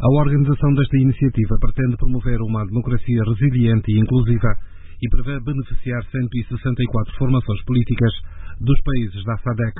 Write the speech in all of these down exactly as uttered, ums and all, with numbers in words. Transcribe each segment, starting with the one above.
A organização desta iniciativa pretende promover uma democracia resiliente e inclusiva e prevê beneficiar cento e sessenta e quatro formações políticas dos países da SADC.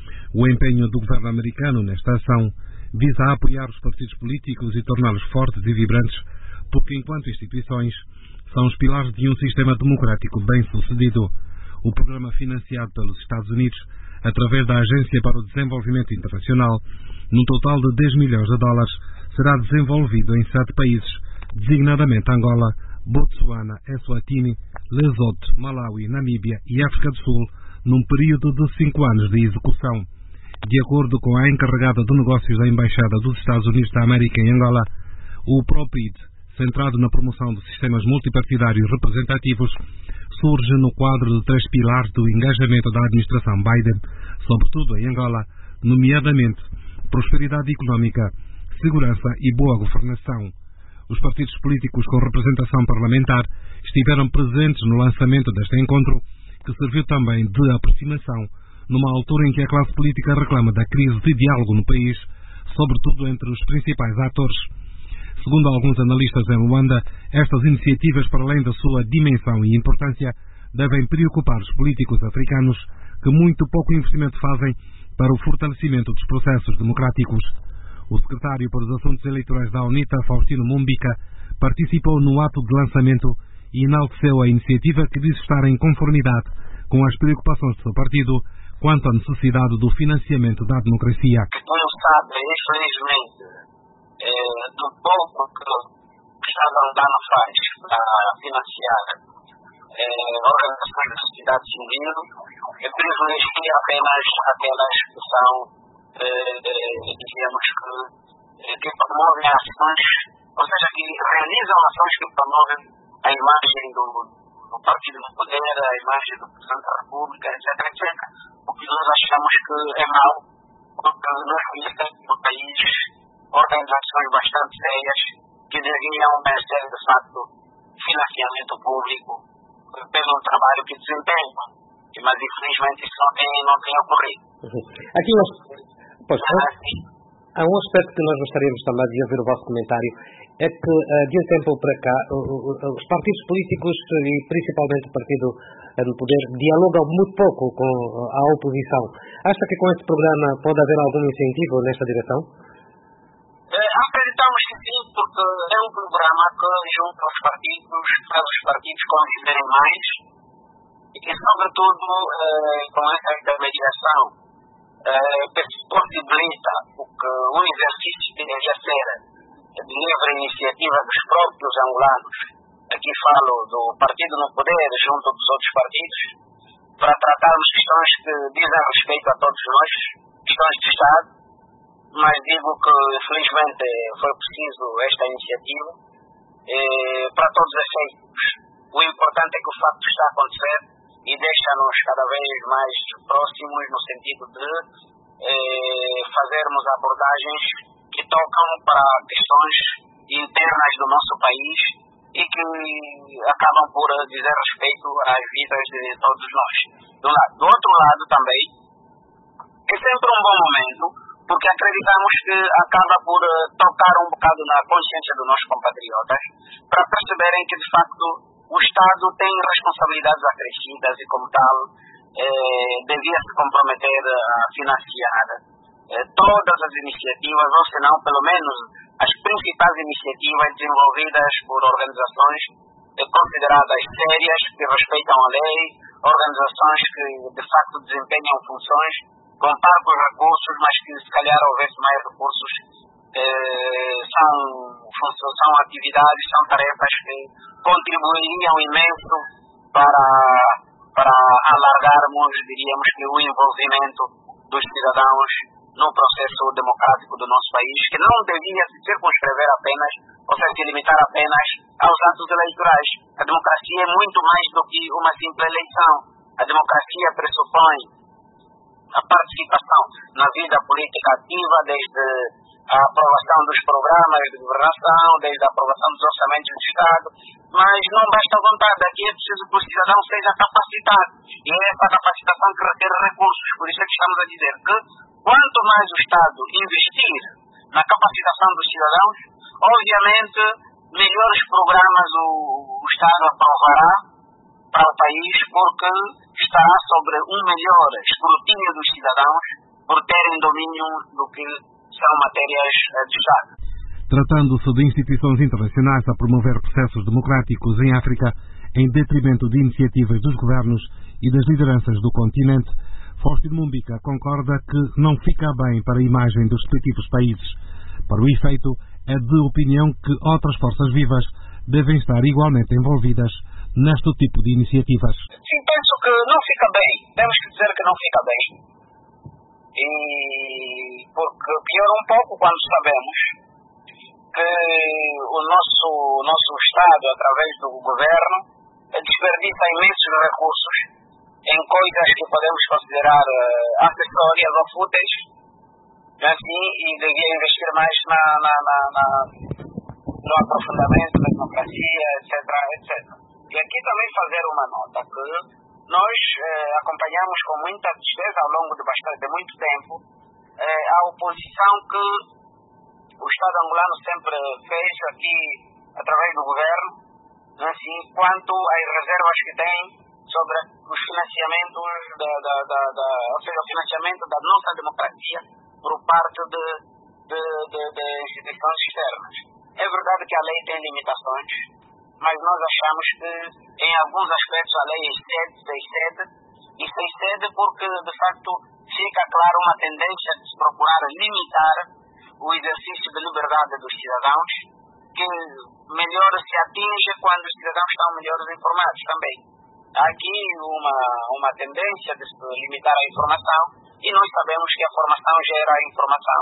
O empenho do governo americano nesta ação visa apoiar os partidos políticos e torná-los fortes e vibrantes, porque, enquanto instituições, são os pilares de um sistema democrático bem-sucedido. O programa financiado pelos Estados Unidos, através da Agência para o Desenvolvimento Internacional, num total de dez milhões de dólares, será desenvolvido em sete países, designadamente Angola, Botsuana, Eswatini, Lesoto, Malawi, Namíbia e África do Sul, num período de cinco anos de execução. De acordo com a encarregada de negócios da Embaixada dos Estados Unidos da América em Angola, o PROPID, centrado na promoção de sistemas multipartidários representativos, surge no quadro de três pilares do engajamento da administração Biden, sobretudo em Angola, nomeadamente prosperidade económica, segurança e boa governação. Os partidos políticos com representação parlamentar estiveram presentes no lançamento deste encontro, que serviu também de aproximação, numa altura em que a classe política reclama da crise de diálogo no país, sobretudo entre os principais atores. Segundo alguns analistas em Luanda, estas iniciativas, para além da sua dimensão e importância, devem preocupar os políticos africanos que muito pouco investimento fazem para o fortalecimento dos processos democráticos. O secretário para os Assuntos Eleitorais da UNITA, Faustino Mumbica, participou no ato de lançamento e enalteceu a iniciativa, que diz estar em conformidade com as preocupações do seu partido quanto à necessidade do financiamento da democracia. Como sabe, infelizmente, é, do pouco que o Estado angolano faz para financiar é, organizações da sociedade civil, é privilegia apenas aquelas que são, é, é, digamos que, é, que promovem ações, ou seja, que realizam ações que promovem a imagem do, do partido no poder, a imagem do Presidente da República, etc, etcétera. O que nós achamos que é mau, porque nós conhecemos no país organizações bastante sérias que deveriam merecer, de facto, financiamento público pelo trabalho que desempenham. Mas, infelizmente, isso não tem, não tem ocorrido. Aqui nós, pois, há um aspecto que nós gostaríamos também de ouvir o vosso comentário, é que, de um tempo para cá, os partidos políticos e principalmente o partido no poder dialogam muito pouco com a oposição. Acha que com este programa pode haver algum incentivo nesta direção? É, acreditamos que sim, porque é um programa que junta os partidos, faz os partidos conviverem mais e que, sobretudo, é, com essa intermediação, é, possibilita o que um exercício que deveria ser de livre iniciativa dos próprios angolanos. Aqui falo do partido no poder junto dos outros partidos, para tratarmos questões que dizem respeito a todos nós, questões de Estado. Mas digo que, infelizmente, foi preciso esta iniciativa eh, para todos os efeitos. O importante é que o facto está a acontecer e deixa-nos cada vez mais próximos no sentido de eh, fazermos abordagens que tocam para questões internas do nosso país e que acabam por dizer respeito às vidas de todos nós. Do, lado. do outro lado também, é sempre um bom momento, porque acreditamos que acaba por uh, tocar um bocado na consciência dos nossos compatriotas, para perceberem que, de facto, o Estado tem responsabilidades acrescidas e, como tal, eh, devia se comprometer a financiar eh, todas as iniciativas, ou se não, pelo menos, as principais iniciativas desenvolvidas por organizações eh, consideradas sérias, que respeitam a lei, organizações que, de facto, desempenham funções com poucos recursos, mas que se calhar houvesse mais recursos, eh, são, são atividades, são tarefas que contribuiriam imenso para, para alargarmos, diríamos que, o envolvimento dos cidadãos no processo democrático do nosso país, que não devia se circunscrever apenas, ou seja, se limitar apenas aos atos eleitorais. A democracia é muito mais do que uma simples eleição. A democracia pressupõe a participação na vida política ativa, desde a aprovação dos programas de governação, desde a aprovação dos orçamentos do Estado, mas não basta a vontade, aqui é preciso que o cidadão seja capacitado, e é essa capacitação que requer recursos. Por isso é que estamos a dizer que quanto mais o Estado investir na capacitação dos cidadãos, obviamente, melhores programas o, o Estado aprovará para o país, porque está sobre um melhor escrutínio dos cidadãos por terem domínio do que são matérias de Estado. Tratando-se de instituições internacionais a promover processos democráticos em África, em detrimento de iniciativas dos governos e das lideranças do continente, Faustino Mumbica concorda que não fica bem para a imagem dos respectivos países. Para o efeito, é de opinião que outras forças vivas devem estar igualmente envolvidas neste tipo de iniciativas. Sim, penso que não fica bem. Temos que dizer que não fica bem. E porque piora um pouco quando sabemos que o nosso, nosso Estado, através do governo, desperdiça imensos recursos em coisas que podemos considerar uh, acessórias ou fúteis, assim, e devia investir mais na, na, na, na, no aprofundamento da democracia, etc, etcétera. E aqui também fazer uma nota que nós eh, acompanhamos com muita tristeza ao longo de bastante de muito tempo eh, a oposição que o Estado angolano sempre fez aqui através do governo, assim, quanto às reservas que tem sobre os financiamentos da, da, da, da, ou seja, o financiamento da nossa democracia por parte de, de, de, de instituições externas. É verdade que a lei tem limitações, mas nós achamos que em alguns aspectos a lei excede, se excede, e se excede porque de facto fica claro uma tendência de se procurar limitar o exercício de liberdade dos cidadãos, que melhor se atinge quando os cidadãos estão melhores informados também. Há aqui uma, uma tendência de se limitar a informação, e nós sabemos que a formação gera a informação,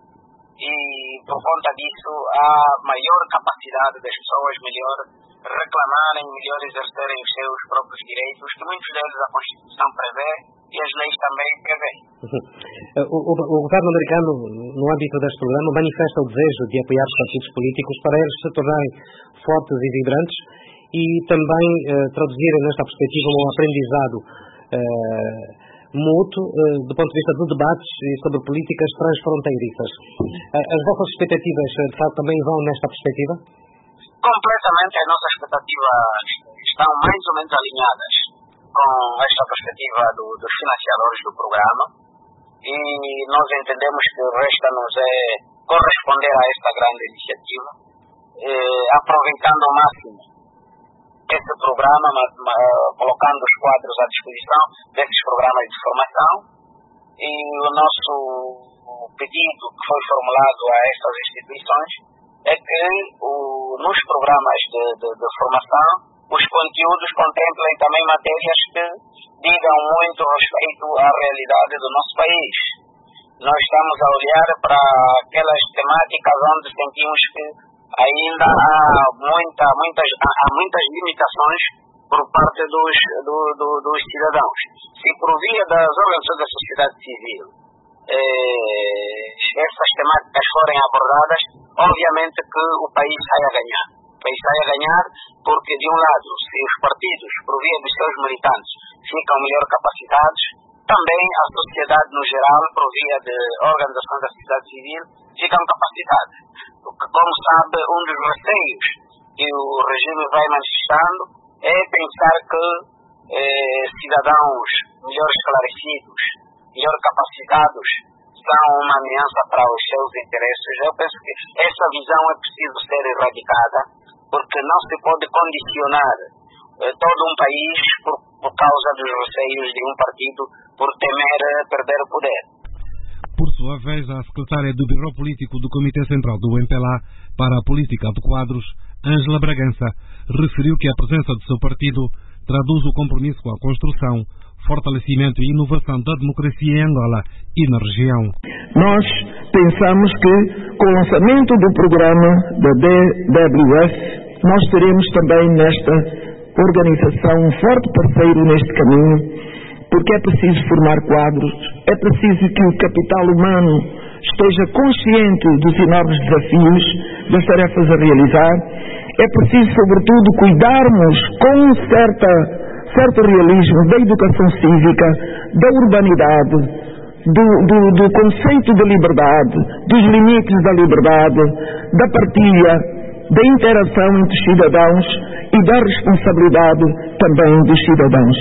e por conta disso há maior capacidade das pessoas melhor reclamarem, melhor exercerem os seus próprios direitos, que muitos deles a Constituição prevê e as leis também prevêem. O, o, o governo americano, no âmbito deste programa, manifesta o desejo de apoiar os partidos políticos para eles se tornarem fortes e vibrantes e também eh, traduzirem nesta perspectiva um aprendizado eh, mútuo eh, do ponto de vista de debates sobre políticas transfronteiriças. Eh, as vossas expectativas, de facto, também vão nesta perspectiva? Completamente, as nossas expectativas estão mais ou menos alinhadas com esta perspectiva do, dos financiadores do programa, e nós entendemos que resta-nos é corresponder a esta grande iniciativa, eh, aproveitando ao máximo esse programa, mas, mas, colocando os quadros à disposição desses programas de formação, e o nosso pedido que foi formulado a estas instituições é que o, nos programas de, de, de formação os conteúdos contemplem também matérias que digam muito respeito à realidade do nosso país. Nós estamos a olhar para aquelas temáticas onde sentimos que ainda há, muita, muitas, há muitas limitações por parte dos, do, do, dos cidadãos. Se por via das organizações da sociedade civil eh, essas temáticas forem abordadas, obviamente que o país sai a ganhar. O país sai a ganhar porque, de um lado, se os partidos, por via dos seus militantes, ficam melhor capacitados, também a sociedade no geral, por via de organizações da sociedade civil, ficam capacitadas. Porque, como sabe, um dos receios que o regime vai manifestando é pensar que eh, cidadãos melhor esclarecidos, melhor capacitados, são uma ameaça para os seus interesses. Eu penso que essa visão é preciso ser erradicada, porque não se pode condicionar eh, todo um país por, por causa dos receios de um partido por temer eh, perder o poder. Por sua vez, a secretária do Biro Político do Comitê Central do M P L A para a Política de Quadros, Ângela Bragança, referiu que a presença do seu partido traduz o compromisso com a construção, fortalecimento e inovação da democracia em Angola e na região. Nós pensamos que, com o lançamento do programa da D W S, nós teremos também nesta organização um forte parceiro neste caminho, porque é preciso formar quadros, é preciso que o capital humano esteja consciente dos enormes desafios, das tarefas a realizar, é preciso, sobretudo, cuidarmos com certa, certo realismo da educação cívica, da urbanidade, do, do, do conceito de liberdade, dos limites da liberdade, da partilha, da interação entre os cidadãos e da responsabilidade também dos cidadãos.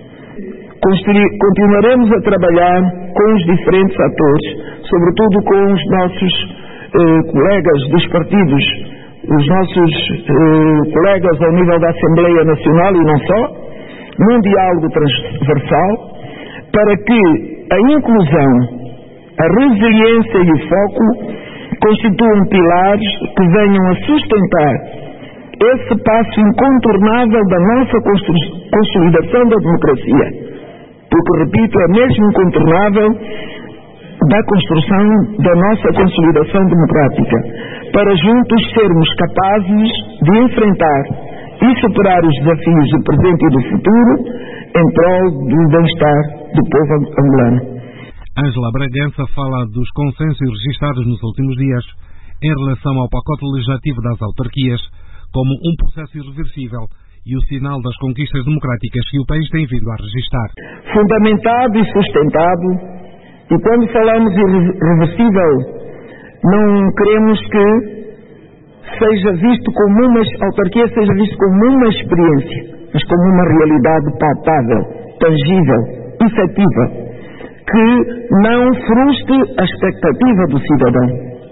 Continuaremos a trabalhar com os diferentes atores, sobretudo com os nossos eh, colegas dos partidos, os nossos eh, colegas ao nível da Assembleia Nacional e não só, num diálogo transversal, para que a inclusão, a resiliência e o foco constituam pilares que venham a sustentar esse passo incontornável da nossa consolidação da democracia. Porque, repito, é mesmo incontornável da construção da nossa consolidação democrática, para juntos sermos capazes de enfrentar e superar os desafios do presente e do futuro em prol do bem-estar do povo angolano. Ângela Bragança fala dos consensos registrados nos últimos dias em relação ao pacote legislativo das autarquias como um processo irreversível e o sinal das conquistas democráticas que o país tem vindo a registrar. Fundamentado e sustentado, e quando falamos irreversível, não queremos que seja visto como uma autarquia, seja visto como uma experiência, mas como uma realidade palpável, tangível, efetiva, que não frustre a expectativa do cidadão,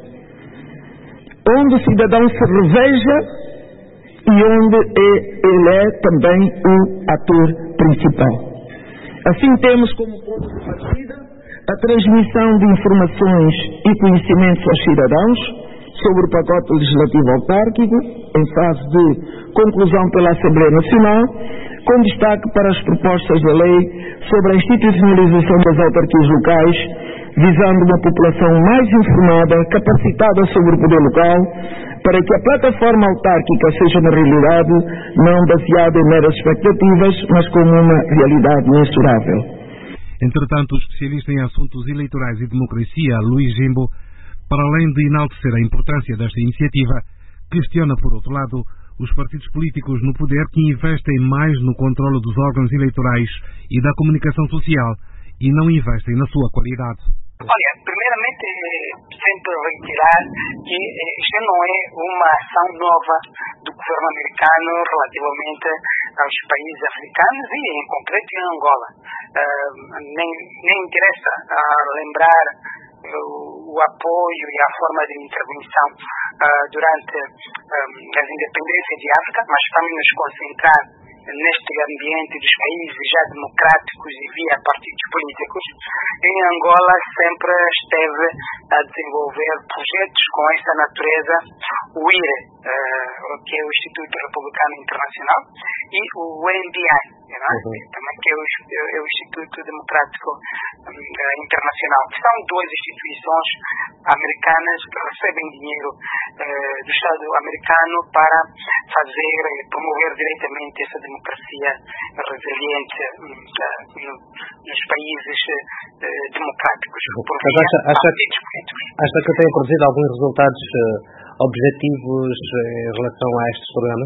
onde o cidadão se reveja e onde é, ele é também o ator principal. Assim temos como ponto de partida a transmissão de informações e conhecimentos aos cidadãos sobre o pacote legislativo autárquico, em fase de conclusão pela Assembleia Nacional, com destaque para as propostas da lei sobre a institucionalização das autarquias locais, visando uma população mais informada, capacitada sobre o poder local, para que a plataforma autárquica seja uma realidade não baseada em meras expectativas, mas como uma realidade mensurável. Entretanto, o especialista em assuntos eleitorais e democracia, Luís Jimbo, para além de enaltecer a importância desta iniciativa, questiona, por outro lado, os partidos políticos no poder que investem mais no controle dos órgãos eleitorais e da comunicação social e não investem na sua qualidade. Olha, primeiramente, sempre reiterar que isto não é uma ação nova do governo americano relativamente aos países africanos e, em concreto, em Angola. Uh, nem, nem interessa uh, lembrar uh, o apoio e a forma de intervenção uh, durante um, as independências de África, mas vamos nos concentrar neste ambiente dos países já democráticos e via partidos políticos. Em Angola sempre esteve a desenvolver projetos com esta natureza, o I R E, uh, que é o Instituto Republicano Internacional, e o N D I, né? Uhum. Também que é o, é o Instituto Democrático um, Internacional, que são duas instituições americanas que recebem dinheiro uh, do Estado americano para fazer e promover diretamente essa democracia resiliente uh, nos países uh, democráticos. Por Mas acha, acha, acha que tem produzido alguns resultados uh, objetivos em relação a estes programas?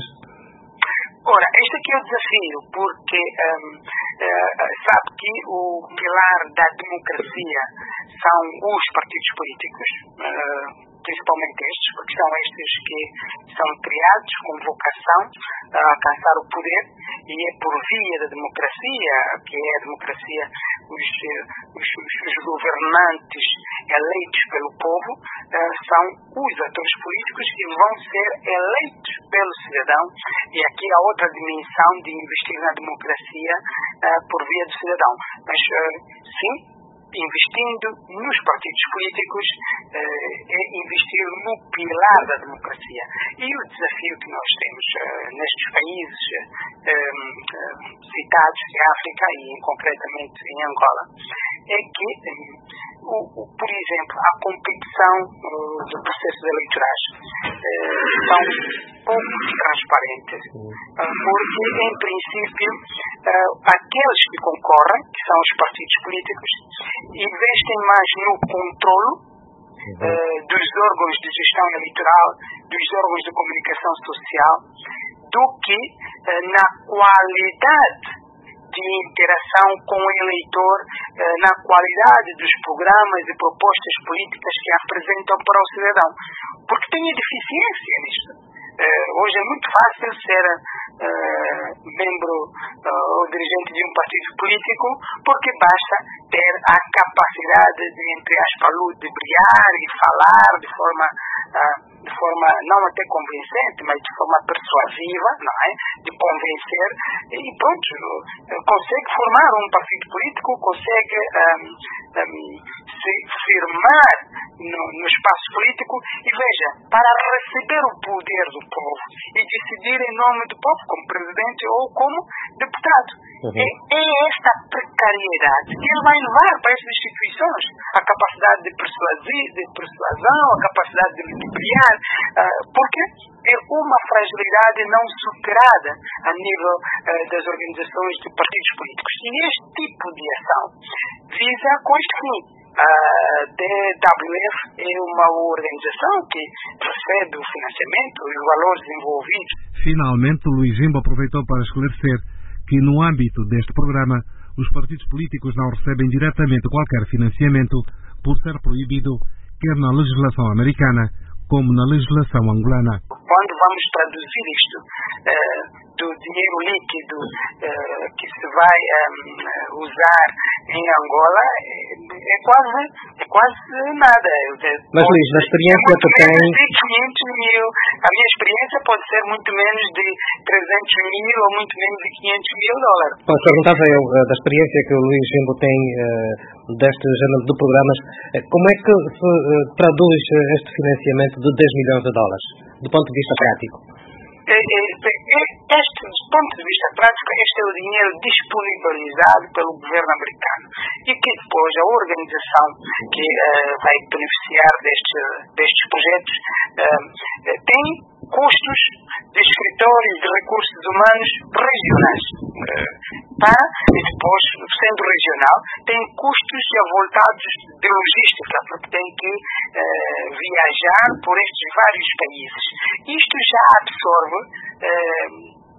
Ora, este aqui é o desafio, porque um, uh, sabe que o pilar da democracia são os partidos políticos, uh, principalmente estes, porque são estes que são criados com vocação a alcançar o poder, e é por via da democracia, que é a democracia, os, os, os governantes eleitos pelo povo uh, são os atores políticos que vão ser eleitos pelo cidadão, e aqui há outra dimensão de investir na democracia uh, por via do cidadão. Mas, uh, sim, investindo nos partidos políticos uh, é investir no pilar da democracia. E o desafio que nós temos uh, nestes países uh, uh, citados de África e concretamente em Angola é que, um, o, o, por exemplo, a competição uh, de processos eleitorais uh, são pouco transparentes, uh, porque, em princípio, uh, aqueles que concorrem, que são os partidos políticos, investem mais no controlo uh, dos órgãos de gestão eleitoral, dos órgãos de comunicação social, do que uh, na qualidade de interação com o eleitor uh, na qualidade dos programas e propostas políticas que apresentam para o cidadão. Porque tem deficiência nisto. Uh, hoje é muito fácil ser uh, membro uh, ou dirigente de um partido político, porque basta ter a capacidade de, entre aspas, de brilhar e falar de forma, uh, de forma não até convincente, mas de forma persuasiva, não é? De convencer, e pronto, uh, consegue formar um partido político, consegue um, um, se firmar no, no espaço político e, veja, para receber o poder do povo e decidir em nome do povo, como presidente ou como deputado. Uhum. É, é esta precariedade que ele vai levar para essas instituições, a capacidade de, persuasir, de persuasão, a capacidade de brilhar, uh, porque é uma fragilidade não superada a nível uh, das organizações de partidos políticos. E este tipo de ação visa com este fim. A D W F é uma organização que recebe o financiamento e os valores envolvidos. Finalmente, Luís Jimbo aproveitou para esclarecer que, no âmbito deste programa, os partidos políticos não recebem diretamente qualquer financiamento por ser proibido, quer na legislação americana como na legislação angolana. Quando vamos traduzir isto uh, do dinheiro líquido uh, que se vai um, usar em Angola, é, é, quase, é quase nada. Mas, Luís, na experiência que tem... quinhentos mil, a minha experiência pode ser muito menos de trezentos mil ou muito menos de quinhentos mil dólares. Pois, perguntava eu, da experiência que o Luís Jimbo tem uh, deste género de programas, como é que se uh, traduz este financiamento de dez milhões de dólares, do ponto de vista prático? Este, do ponto de vista prático, este é o dinheiro disponibilizado pelo governo americano e que depois a organização que uh, vai beneficiar deste, destes projetos uh, tem custos de escritórios de recursos humanos regionais. Uh, para, e depois, sendo regional, tem custos avultados de logística, porque tem que uh, viajar por estes vários países. Isto já absorve, uh,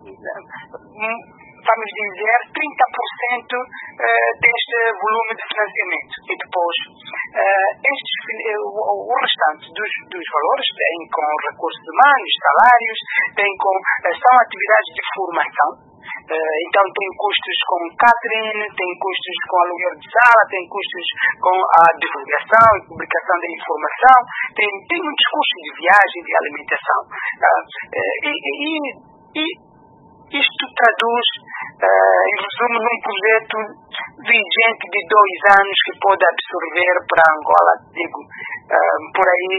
vamos dizer, trinta por cento uh, deste volume de financiamento. E depois, uh, estes, uh, o restante dos, dos valores tem com recursos humanos, salários, tem com, uh, são atividades de formação. Uh, então tem custos com catering, tem custos com aluguel de sala, tem custos com a divulgação e publicação da informação, tem, tem muitos custos de viagem, de alimentação. Uh, uh, e, e, e isto traduz, uh, em resumo, num projeto vigente de dois anos que pode absorver para Angola, digo, uh, por aí,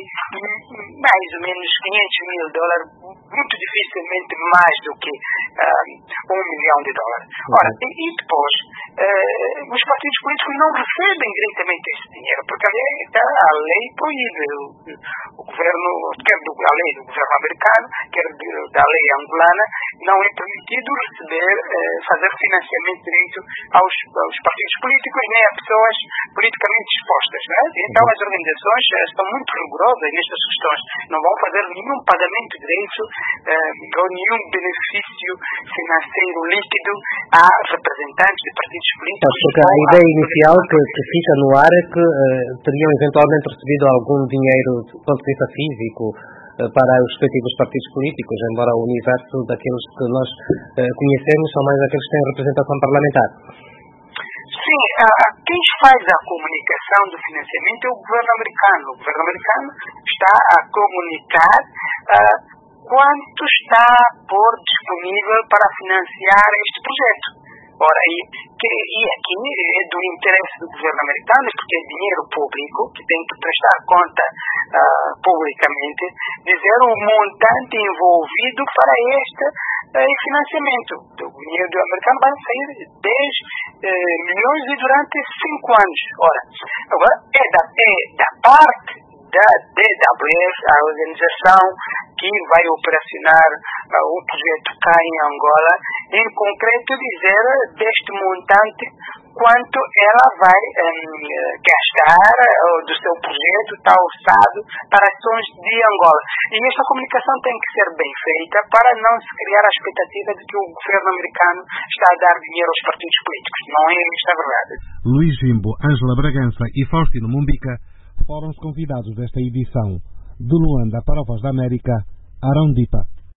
mais ou menos quinhentos mil dólares, muito dificilmente mais do que uh, um milhão de dólares. Ora, e, e depois, uh, os partidos políticos não recebem diretamente esse dinheiro, porque a lei, a lei proíbe. O, o governo, quer do, a lei do governo americano, quer de, da lei angolana, não é permitido receber, uh, fazer financiamento direito aos, aos partidos políticos, nem a pessoas politicamente expostas. Né? Então as organizações estão muito rigorosas nestas questões. Não vão fazer nenhum pagamento direito uh, ou nenhum benefício financeiro líquido a representantes de partidos políticos. Porque a ideia inicial que, que fica no ar é que uh, teriam eventualmente recebido algum dinheiro do ponto de vista físico uh, para os respectivos partidos políticos, embora o universo daqueles que nós uh, conhecemos são mais aqueles que têm representação parlamentar. Sim, uh, quem faz a comunicação do financiamento é o governo americano. O governo americano está a comunicar uh, quanto está por disponível para financiar este projeto. Ora, e, que, e aqui é do interesse do governo americano, porque é dinheiro público, que tem que prestar conta uh, publicamente, dizer o montante envolvido para este uh, financiamento. O dinheiro do americano vai sair dez uh, milhões e durante cinco anos. Ora, agora é da, é da parte da D W F, a organização que vai operacionar uh, o projeto cá em Angola, em concreto dizer deste montante quanto ela vai um, gastar uh, do seu projeto, está orçado para ações de Angola. E esta comunicação tem que ser bem feita para não se criar a expectativa de que o governo americano está a dar dinheiro aos partidos políticos. Não é esta a verdade. Luís Jimbo, Ângela Bragança e Faustino Mumbica foram os convidados desta edição. De Luanda para a Voz da América, Arão Dipa.